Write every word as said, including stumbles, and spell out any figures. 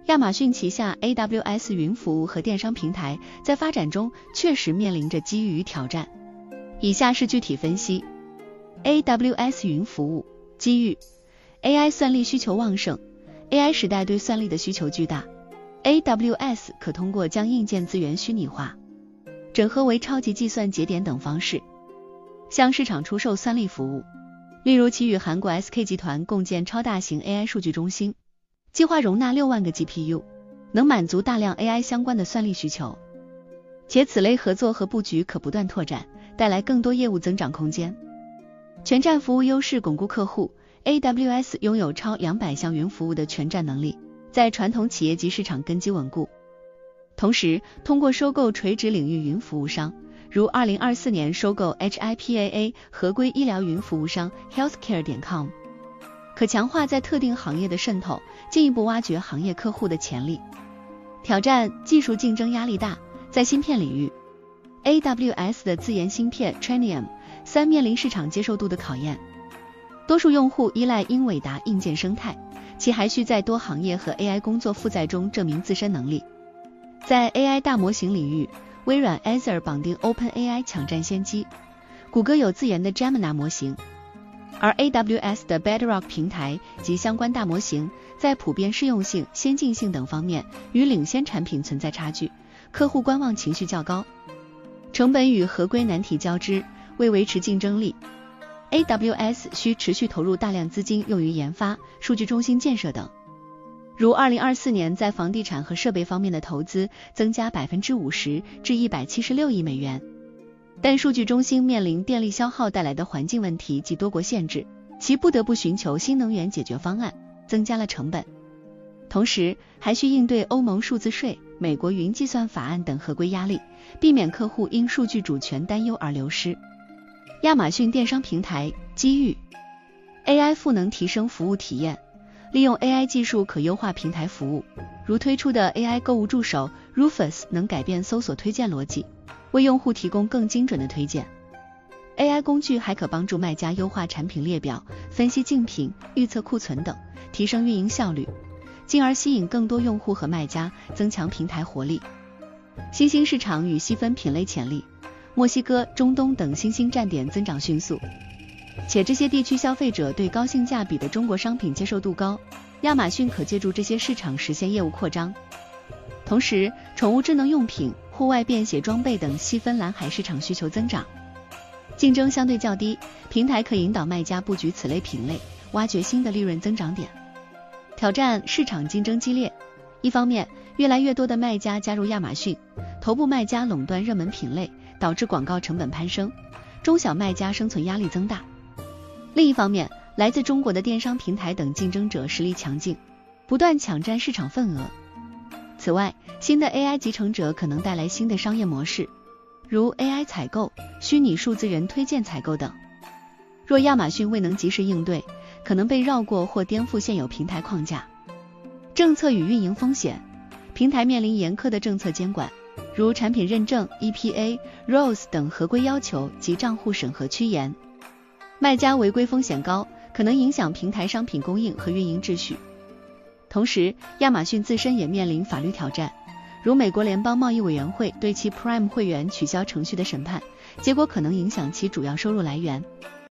亚马逊旗下 A W S 云服务和电商平台在发展中确实面临着机遇与挑战。以下是具体分析。A W S 云服务机遇 A I 算力需求旺盛， A I 时代对算力的需求巨大， A W S 可通过将硬件资源虚拟化，整合为超级计算节点等方式，向市场出售算力服务。例如其与韩国 S K 集团共建超大型 A I 数据中心，计划容纳六万个 G P U， 能满足大量 A I 相关的算力需求，且此类合作和布局可不断拓展，带来更多业务增长空间。全站服务优势巩固客户， A W S 拥有超两百项云服务的全站能力，在传统企业级市场根基稳固。同时，通过收购垂直领域云服务商，如二零二四年收购 H I P A A 合规医疗云服务商 healthcare 点 com， 可强化在特定行业的渗透，进一步挖掘行业客户的潜力。挑战技术竞争压力大，在芯片领域 A W S 的自研芯片 Trainium 三面临市场接受度的考验，多数用户依赖英伟达硬件生态，其还需在多行业和 A I 工作负载中证明自身能力。在 A I 大模型领域，微软 Azure 绑定 OpenAI 抢占先机，谷歌有自研的 Gemini 模型，而 A W S 的 Bedrock 平台及相关大模型在普遍适用性、先进性等方面与领先产品存在差距，客户观望情绪较高，成本与合规难题交织，为维持竞争力 A W S 需持续投入大量资金用于研发、数据中心建设等。如二零二四年在房地产和设备方面的投资增加 百分之五十 至一百七十六亿美元，但数据中心面临电力消耗带来的环境问题及多国限制，其不得不寻求新能源解决方案，增加了成本。同时还需应对欧盟数字税、美国云计算法案等合规压力，避免客户因数据主权担忧而流失。亚马逊电商平台机遇 A I 赋能提升服务体验，利用 A I 技术可优化平台服务，如推出的 A I 购物助手 Rufus 能改变搜索推荐逻辑，为用户提供更精准的推荐。A I 工具还可帮助卖家优化产品列表、分析竞品、预测库存等，提升运营效率，进而吸引更多用户和卖家，增强平台活力。新兴市场与细分品类潜力，墨西哥、中东等新兴站点增长迅速，且这些地区消费者对高性价比的中国商品接受度高，亚马逊可借助这些市场实现业务扩张。同时，宠物智能用品、户外便携装备等细分蓝海市场需求增长，竞争相对较低，平台可引导卖家布局此类品类，挖掘新的利润增长点。挑战市场竞争激烈，一方面，越来越多的卖家加入亚马逊，头部卖家垄断热门品类，导致广告成本攀升，中小卖家生存压力增大。另一方面，来自中国的电商平台等竞争者实力强劲，不断抢占市场份额。此外，新的 A I 集成者可能带来新的商业模式，如 A I 采购、虚拟数字人推荐采购等。若亚马逊未能及时应对，可能被绕过或颠覆现有平台框架。政策与运营风险，平台面临严苛的政策监管，如产品认证、E P A、R O S 等合规要求及账户审核趋严。卖家违规风险高，可能影响平台商品供应和运营秩序。同时，亚马逊自身也面临法律挑战，如美国联邦贸易委员会对其 Prime 会员取消程序的审判，结果可能影响其主要收入来源。